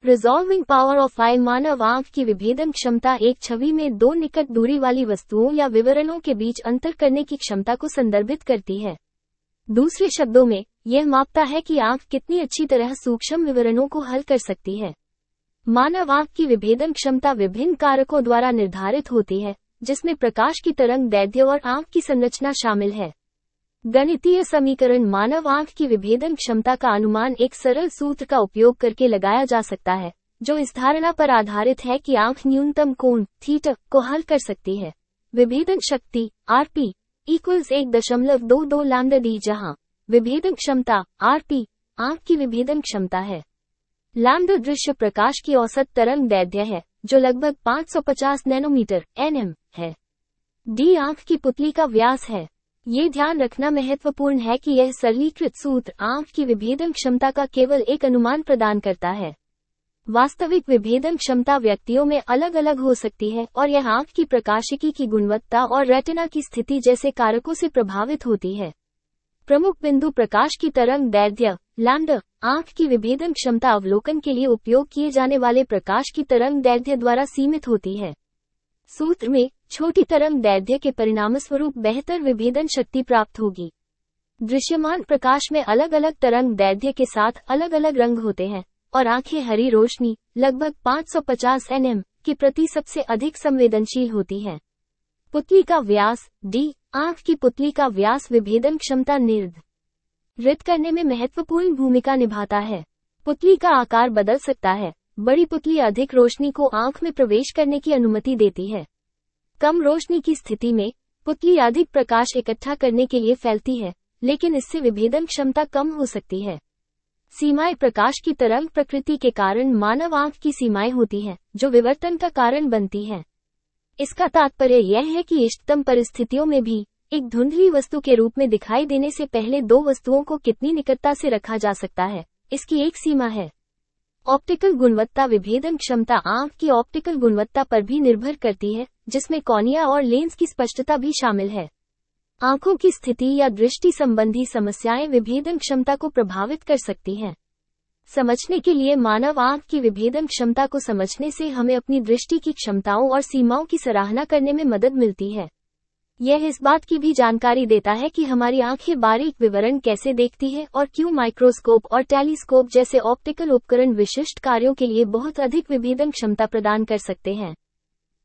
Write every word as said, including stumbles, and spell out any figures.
Resolving power of eye मानव आंख की विभेदन क्षमता एक छवि में दो निकट दूरी वाली वस्तुओं या विवरणों के बीच अंतर करने की क्षमता को संदर्भित करती है। दूसरे शब्दों में, यह मापता है कि आंख कितनी अच्छी तरह सूक्ष्म विवरणों को हल कर सकती है। मानव आंख की विभेदन क्षमता विभिन्न कारकों द्वारा निर्धारित होती है, जिसमें प्रकाश की तरंग दैर्ध्य और आंख की संरचना शामिल है। गणितीय समीकरण मानव आंख की विभेदन क्षमता का अनुमान एक सरल सूत्र का उपयोग करके लगाया जा सकता है, जो इस धारणा पर आधारित है कि आंख न्यूनतम कोण थीटा को हल कर सकती है। विभेदन शक्ति आरपी इक्वल्स एक दशमलव दो दो लैम्डा डी, जहां विभेदन क्षमता आरपी आंख की विभेदन क्षमता है। लैम्डा दृश्य प्रकाश की औसत तरंग दैर्ध्य है, जो लगभग पाँच सौ पचास नैनोमीटर एनएम है। डी आंख की पुतली का व्यास है। ये ध्यान रखना महत्वपूर्ण है कि यह सरलीकृत सूत्र आंख की विभेदन क्षमता का केवल एक अनुमान प्रदान करता है। वास्तविक विभेदन क्षमता व्यक्तियों में अलग अलग हो सकती है और यह आंख की प्रकाशिकी की गुणवत्ता और रेटिना की स्थिति जैसे कारकों से प्रभावित होती है। प्रमुख बिंदु प्रकाश की तरंग दैर्ध्य लैम्डा आंख की विभेदन क्षमता अवलोकन के लिए उपयोग किए जाने वाले प्रकाश की तरंग दैर्ध्य द्वारा सीमित होती है। सूत्र में छोटी तरंग दैर्ध्य के परिणामस्वरूप बेहतर विभेदन शक्ति प्राप्त होगी। दृश्यमान प्रकाश में अलग अलग तरंग दैर्ध्य के साथ अलग अलग रंग होते हैं और आंखें हरी रोशनी लगभग पाँच सौ पचास एनएम के प्रति सबसे अधिक संवेदनशील होती हैं। पुतली का व्यास डी आंख की पुतली का व्यास विभेदन क्षमता निर्धारित करने में महत्वपूर्ण भूमिका निभाता है। पुतली का आकार बदल सकता है। बड़ी पुतली अधिक रोशनी को आंख में प्रवेश करने की अनुमति देती है। कम रोशनी की स्थिति में पुतली अधिक प्रकाश इकट्ठा करने के लिए फैलती है, लेकिन इससे विभेदन क्षमता कम हो सकती है। सीमाएं प्रकाश की तरंग प्रकृति के कारण मानव आंख की सीमाएं होती हैं, जो विवर्तन का कारण बनती हैं। इसका तात्पर्य यह है कि इष्टतम परिस्थितियों में भी एक धुंधली वस्तु के रूप में दिखाई देने से पहले दो वस्तुओं को कितनी निकटता से रखा जा सकता है, इसकी एक सीमा है। ऑप्टिकल गुणवत्ता विभेदन क्षमता आंख की ऑप्टिकल गुणवत्ता पर भी निर्भर करती है, जिसमें कॉर्निया और लेंस की स्पष्टता भी शामिल है। आंखों की स्थिति या दृष्टि संबंधी समस्याएं विभेदन क्षमता को प्रभावित कर सकती हैं। समझने के लिए मानव आंख की विभेदन क्षमता को समझने से हमें अपनी दृष्टि की क्षमताओं और सीमाओं की सराहना करने में मदद मिलती है। यह इस बात की भी जानकारी देता है कि हमारी आंखें बारीक विवरण कैसे देखती हैं और क्यों माइक्रोस्कोप और टेलीस्कोप जैसे ऑप्टिकल उपकरण विशिष्ट कार्यों के लिए बहुत अधिक विभेदन क्षमता प्रदान कर सकते हैं।